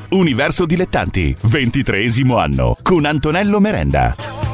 Universo Dilettanti, 23° anno, con Antonello Merenda.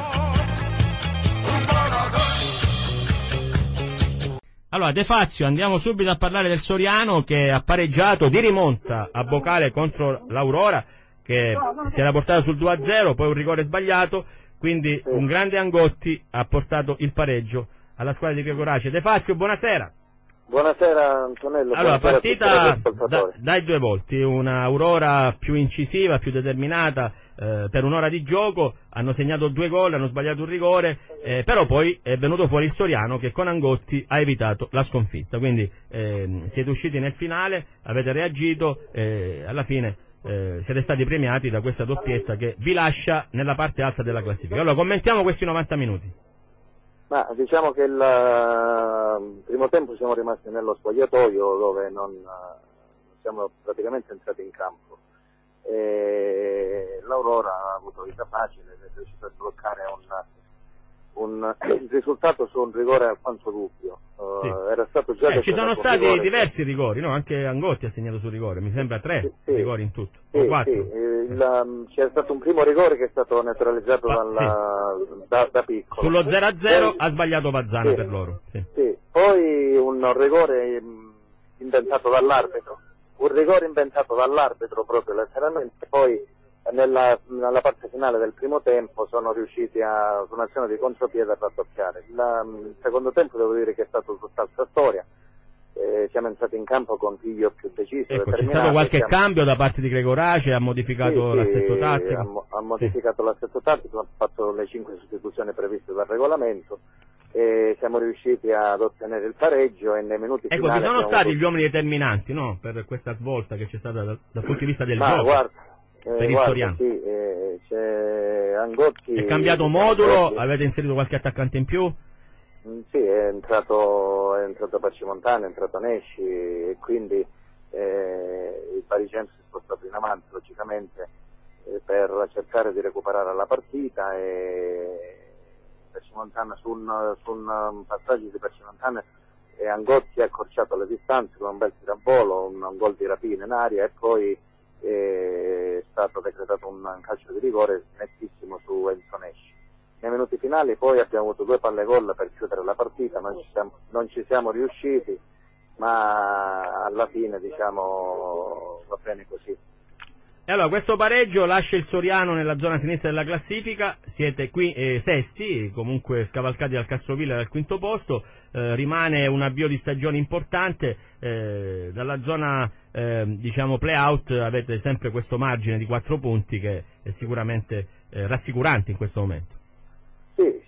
Allora, De Fazio, andiamo subito a parlare del Soriano che ha pareggiato di rimonta a Bocale contro l'Aurora, che si era portato sul 2-0, poi un rigore sbagliato, quindi un grande Angotti ha portato il pareggio alla squadra di Gregorace. De Fazio, buonasera. Buonasera Antonello. Allora, partita dai due volti, una Aurora più incisiva, più determinata, per un'ora di gioco, hanno segnato 2 gol, hanno sbagliato un rigore, però poi è venuto fuori il Soriano che con Angotti ha evitato la sconfitta, quindi siete usciti nel finale, avete reagito, alla fine siete stati premiati da questa doppietta che vi lascia nella parte alta della classifica. Allora, commentiamo questi 90 minuti. Ma diciamo che il primo tempo siamo rimasti nello spogliatoio dove non siamo praticamente entrati in campo. L'Aurora ha avuto vita facile, è riuscito a sbloccare il risultato su un rigore alquanto dubbio. Sì. Era stato già ci sono stati diversi rigori, no? Anche Angotti ha segnato sul rigore, mi sembra 3 rigori in tutto, o 4. Sì, c'è stato un primo rigore che è stato neutralizzato da Piccolo. Sullo 0-0 ha sbagliato Pazzana per loro. Sì. Poi un rigore inventato dall'arbitro, proprio letteralmente, poi nella parte finale del primo tempo sono riusciti su un'azione di contropiede a raddoppiare. Il secondo tempo devo dire che è stato tutt'altra storia. Siamo entrati in campo con piglio più deciso. Ecco, c'è stato qualche cambio da parte di Gregorace, ha modificato l'assetto tattico. Ha modificato l'assetto tattico, ha fatto le 5 sostituzioni previste dal regolamento e siamo riusciti ad ottenere il pareggio e nei minuti finali. Ecco, chi sono stati gli uomini determinanti, no? Per questa svolta che c'è stata dal punto di vista del gioco per il Soriano. Sì, c'è Angotti. È cambiato modulo? Avete inserito qualche attaccante in più? Sì, è entrato Paccimontano, è entrato Nesci e quindi il Paricense si è spostato in avanti logicamente per cercare di recuperare la partita e Paccimontano su un passaggio di Paccimontano e Angotti ha accorciato le distanze con un bel tiravolo, un gol di rapina in aria e poi è stato decretato un calcio di rigore nettissimo su Enzo Nesci. Nei minuti finali poi abbiamo avuto 2 palle gol per chiudere la partita, non ci siamo riusciti, ma alla fine diciamo va bene così. E allora, questo pareggio lascia il Soriano nella zona sinistra della classifica, siete qui sesti, comunque scavalcati dal Castrovilla dal 5° posto, rimane un avvio di stagione importante, dalla zona diciamo play-out avete sempre questo margine di 4 punti che è sicuramente rassicurante in questo momento. Sì,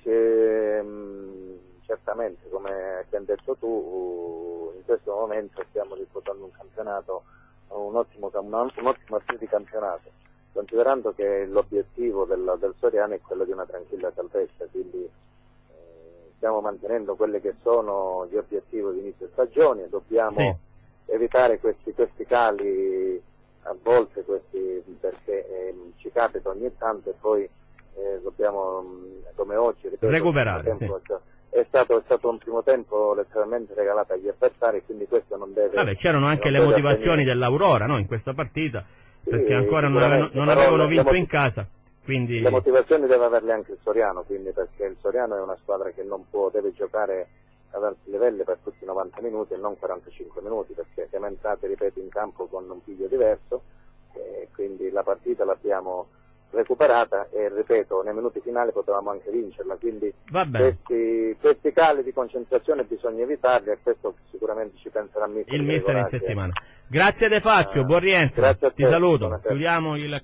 certamente, come hai detto tu, in questo momento stiamo disputando un campionato, un'ottima partita di campionato, considerando che l'obiettivo del Soriano è quello di una tranquilla salvezza, quindi stiamo mantenendo quelli che sono gli obiettivi di inizio stagione, dobbiamo evitare questi cali a volte, perché ci capita ogni tanto e poi dobbiamo, come oggi, recuperare. È stato un primo tempo letteralmente regalato agli avversari, quindi questo non deve. Vabbè, c'erano anche le motivazioni dell'Aurora, no, in questa partita, perché ancora non avevano vinto in casa. Quindi le motivazioni deve averle anche il Soriano, quindi, perché il Soriano è una squadra che non deve giocare ad alti livelli per tutti i 90 minuti e non 45 minuti, perché siamo entrati, ripeto, in campo con un piglio diverso e quindi la partita l'abbiamo recuperata e, ripeto, nei minuti finali potevamo anche vincerla, quindi questi cali di concentrazione bisogna evitarli e questo sicuramente ci penserà il mister in settimana. Grazie De Fazio, buon rientro, ti saluto. Chiudiamo il